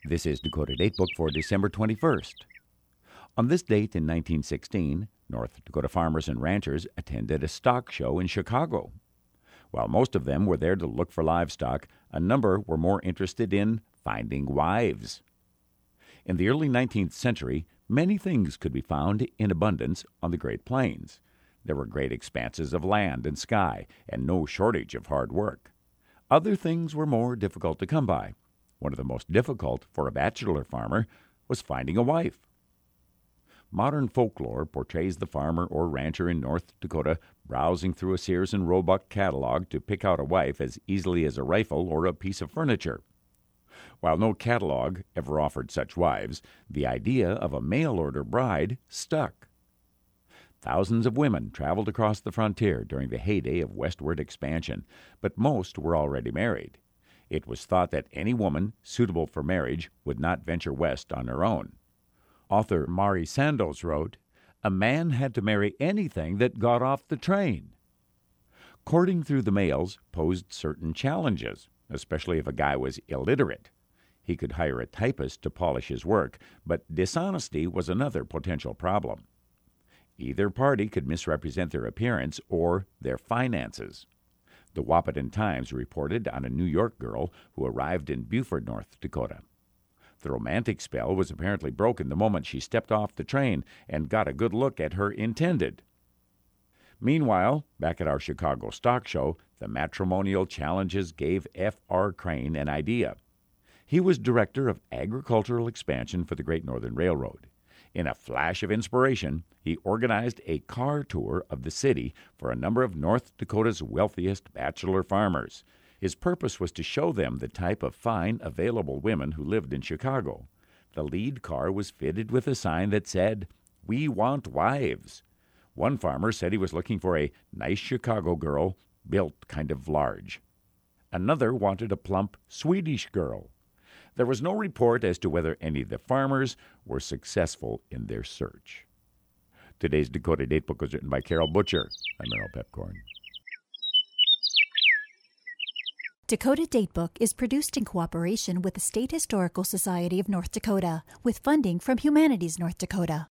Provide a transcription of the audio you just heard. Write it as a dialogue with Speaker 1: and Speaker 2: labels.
Speaker 1: This is Dakota Datebook for December 21st. On this date in 1916, North Dakota farmers and ranchers attended a stock show in Chicago. While most of them were there to look for livestock, a number were more interested in finding wives. In the early 19th century, many things could be found in abundance on the Great Plains. There were great expanses of land and sky, and no shortage of hard work. Other things were more difficult to come by. One of the most difficult for a bachelor farmer was finding a wife. Modern folklore portrays the farmer or rancher in North Dakota browsing through a Sears and Roebuck catalog to pick out a wife as easily as a rifle or a piece of furniture. While no catalog ever offered such wives, the idea of a mail-order bride stuck. Thousands of women traveled across the frontier during the heyday of westward expansion, but most were already married. It was thought that any woman suitable for marriage would not venture west on her own. Author Mari Sandoz wrote, "A man had to marry anything that got off the train." Courting through the mails posed certain challenges, especially if a guy was illiterate. He could hire a typist to polish his work, but dishonesty was another potential problem. Either party could misrepresent their appearance or their finances. The Wahpeton Times reported on a New York girl who arrived in Beaufort, North Dakota. The romantic spell was apparently broken the moment she stepped off the train and got a good look at her intended. Meanwhile, back at our Chicago stock show, the matrimonial challenges gave F.R. Crane an idea. He was director of agricultural expansion for the Great Northern Railroad. In a flash of inspiration, he organized a car tour of the city for a number of North Dakota's wealthiest bachelor farmers. His purpose was to show them the type of fine, available women who lived in Chicago. The lead car was fitted with a sign that said, "We want wives." One farmer said he was looking for a nice Chicago girl, built kind of large. Another wanted a plump Swedish girl. There was no report as to whether any of the farmers were successful in their search. Today's Dakota Datebook was written by Carol Butcher. I'm Merrill Pepcorn.
Speaker 2: Dakota Datebook is produced in cooperation with the State Historical Society of North Dakota, with funding from Humanities North Dakota.